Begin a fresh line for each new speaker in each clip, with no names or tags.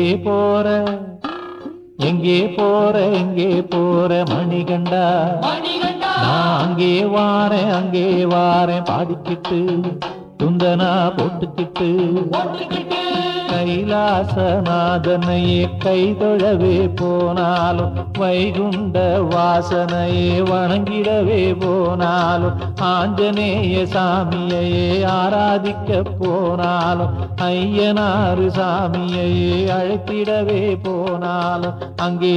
எங்கே போற எங்கே போற எங்கே போற மணிகண்டா நான் அங்கே வாரேன் பாடிக்கிட்டு துந்தனா போட்டுக்கிட்டு கைலாசநாதனையே கைதொழவே போனாலும் வைகுண்ட வாசனையே வணங்கிடவே போனாலும் ஆஞ்சநேய சாமியையே ஆராதிக்க போனாலும் ஐயனாறு சாமியையே அழைத்திடவே போனாலும் அங்கே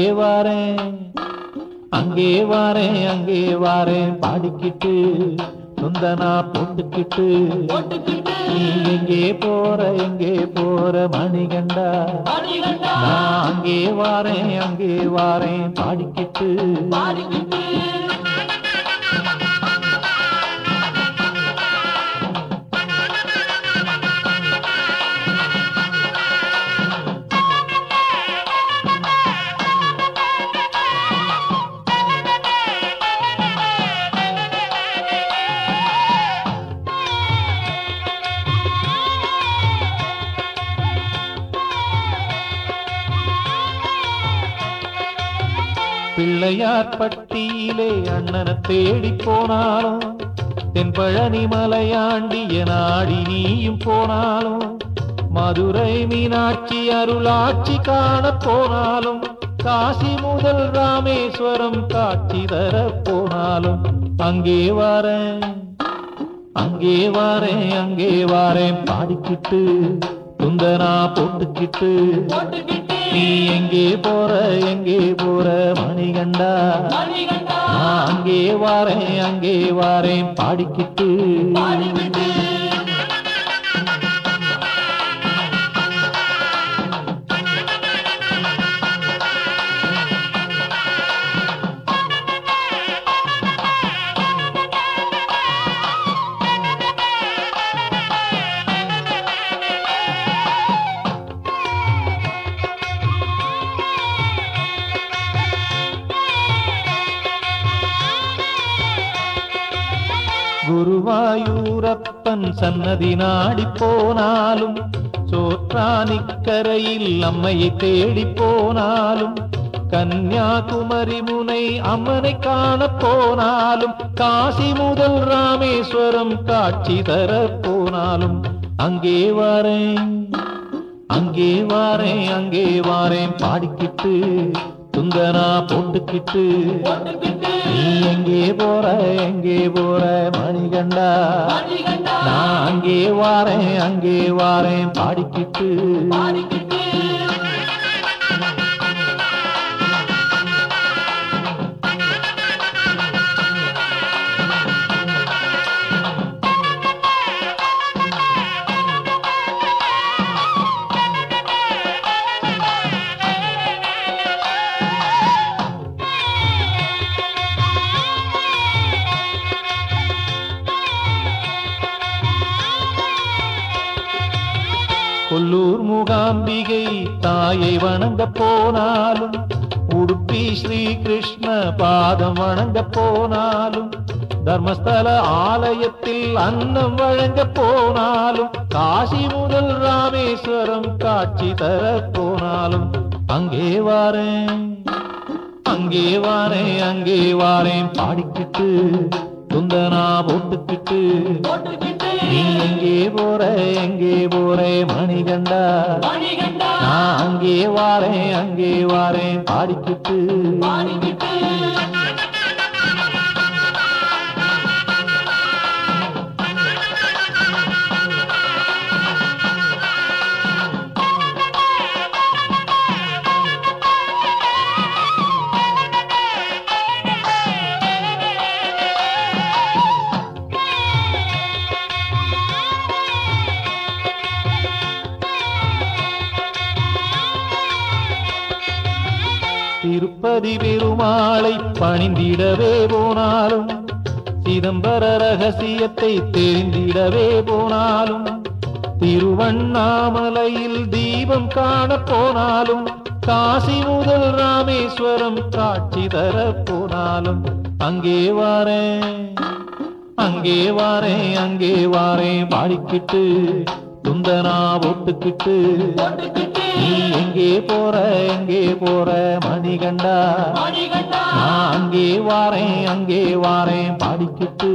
வாரேன் பாடிக்கிட்டு துந்தனா போட்டுக்கிட்டு நீ எங்கே போற மணிகண்டா நான் அங்கே வாரேன் பாடிக்கிட்டு பிள்ளையார் பட்டியிலே அண்ணனை தேடி போனாலும் தென்பழனி மலையாண்டிய நாடி நீயும் போனாலும் மதுரை மீனாட்சி அருளாட்சி காண போனாலும் காசி முதல் ராமேஸ்வரம் காட்சி தர போனாலும் அங்கே வாரேன் பாடிக்கிட்டு துந்தனா போட்டுக்கிட்டு நீ எங்கே போற மணிகண்டா நான் அங்கே வாரேன் பாடிக்கிட்டு குருவாயூரப்பன் சன்னதி நாடி போனாலும் சோற்றானிக்கரையில் அம்மையை தேடி போனாலும் கன்னியாகுமரி முனை அம்மனை காண போனாலும் காசி முதல் ராமேஸ்வரம் காட்சி தர போனாலும் அங்கே வாரேன் பாடிக்கிட்டு துந்தனா போட்டுக்கிட்டு நீ எங்கே போற மணிகண்டா நான் அங்கே வாரேன் பாடிக்கிட்டு கொல்லூர் மூகாம்பிகை தாயை வணங்க போனாலும் உடுப்பி ஸ்ரீ கிருஷ்ண பாதம் வணங்க போனாலும் தர்மஸ்தல ஆலயத்தில் அன்னம் வழங்க போனாலும் காசி முதல் ராமேஸ்வரம் காட்சி தர போனாலும் அங்கே வாரேன் பாடிக்கிட்டு துந்தனா போட்டுக்கிட்டு நீ எங்கே போற மணிகண்டா நான் அங்கே வாரேன் பாடிக்கிட்டு திருப்பதி பெருமாளை பணிந்திடவே போனாலும் சிதம்பர ரகசியத்தை தெரிந்திடவே போனாலும் திருவண்ணாமலையில் தீபம் காண போனாலும் காசி முதல் ராமேஸ்வரம் காட்சி தர போனாலும் அங்கே வாரேன் பாடிக்கிட்டு துந்தனா போட்டுக்கிட்டு நீ எங்கே போற மணிகண்டா நான் அங்கே வாரேன் பாடிக்கிட்டு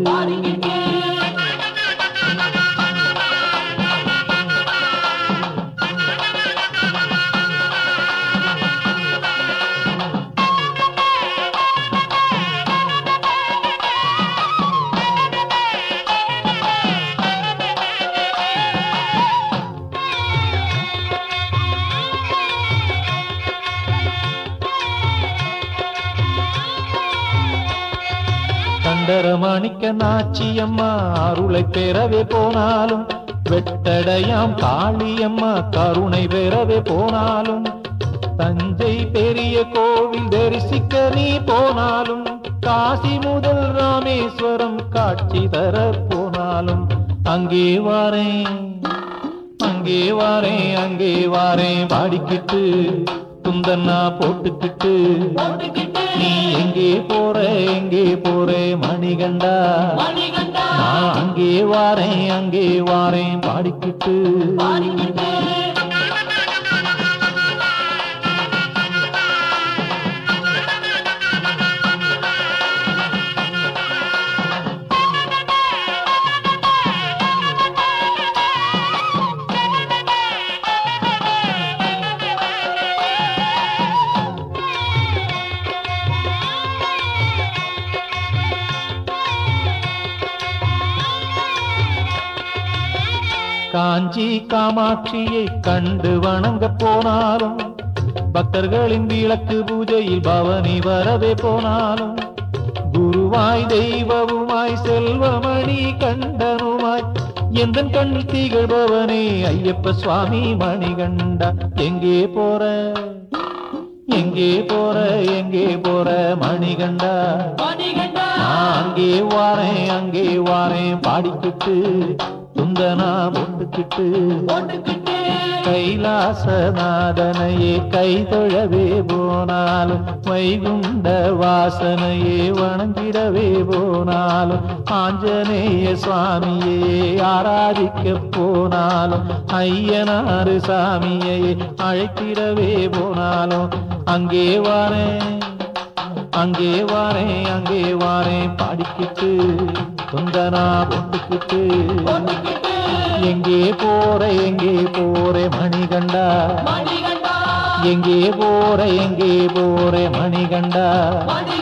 கண்டரமாணிக்க நாச்சியம்மா அருளை பெறவே போனாலும் வெட்டடையாம் காளியம்மா கருணை பெறவே போனாலும் தஞ்சை பெரிய கோவில் தரிசிக்க நீ போனாலும் காசி முதல் ராமேஸ்வரம் காட்சி தர போனாலும் அங்கே வாரேன் பாடிக்கிட்டு துந்தன்னா போட்டுக்கிட்டு நீ எங்கே போற மணிகண்டா நான் அங்கே வாரேன் பாடிக்கிட்டு காஞ்சி காமாட்சியை கண்டு வணங்க போனாலும் பக்தர்களின் விளக்கு பூஜையில் பவனி வரவே போனாலும் குருவாய் தெய்வமுமாய் செல்வமணி கண்டனுமாய் எந்தன் கண்ணில் திகழ்பவனே ஐயப்ப சுவாமி மணிகண்டா எங்கே போற மணிகண்டா நான் அங்கே வாரேன் பாடிக்கிட்டு துந்தனா போட்டுக்கிட்டு கைலாசநாதனையே கைதொழவே போனாலும் வைகுண்ட வாசனையே வணங்கிடவே போனாலும் ஆஞ்சநேய சுவாமியே ஆராதிக்க போனாலும் ஐயனாறு சாமியை அழைத்திடவே போனாலும் அங்கே வாரேன் பாடிக்கிட்டு துந்தனா போட்டுக்கிட்டு எங்கே போற மணிகண்டா எங்கே போற மணிகண்டா